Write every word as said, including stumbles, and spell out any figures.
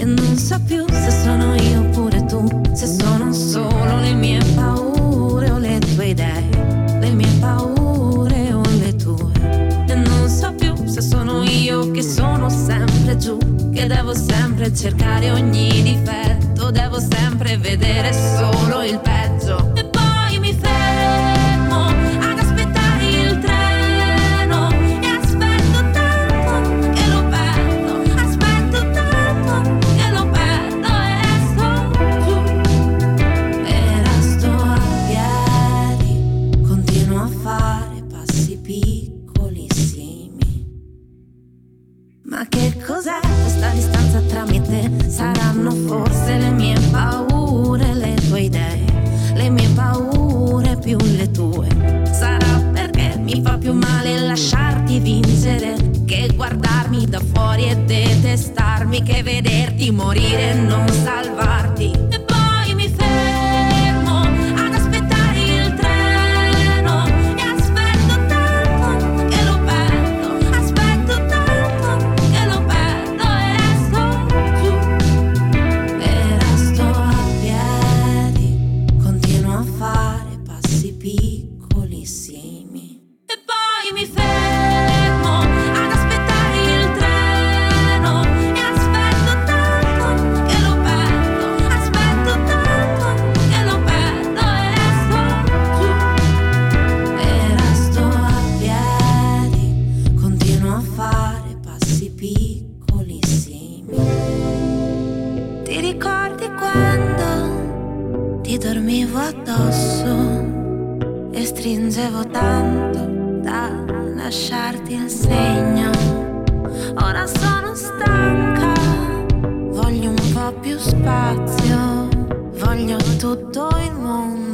e non so più se sono io oppure tu, se sono solo le mie paure o le tue idee, le mie paure o le tue. E non so più se sono io che sono sempre giù, che devo sempre cercare ogni difetto, devo sempre vedere solo il peggio. E poi mi fermo ad aspettare il treno e aspetto tanto che lo perdo, aspetto tanto che lo perdo e resto giù e resto a piedi, continuo a fare passi piccolissimi. Ma che cos'è questa distanza tra me e te? Saranno forse le mie paure, le tue idee, le mie paure più le tue. Sarà perché mi fa più male lasciarti vincere che guardarmi da fuori e detestarmi, che vederti morire e non salvarti. E poi mi fermo ad aspettare il treno e aspetto tanto che lo perdo, aspetto tanto che lo perdo e resto giù e resto a piedi, continuo a fare passi piccolissimi. E poi mi fermo ad aspettare il treno e aspetto tanto che lo perdo, aspetto tanto che lo perdo e resto giù e resto a piedi, continuo a fare passi piccolissimi. Ti ricordi quando ti dormivo addosso e stringevo tanto da lasciarti il segno? Ora sono stanca, voglio un po' più spazio, voglio tutto il mondo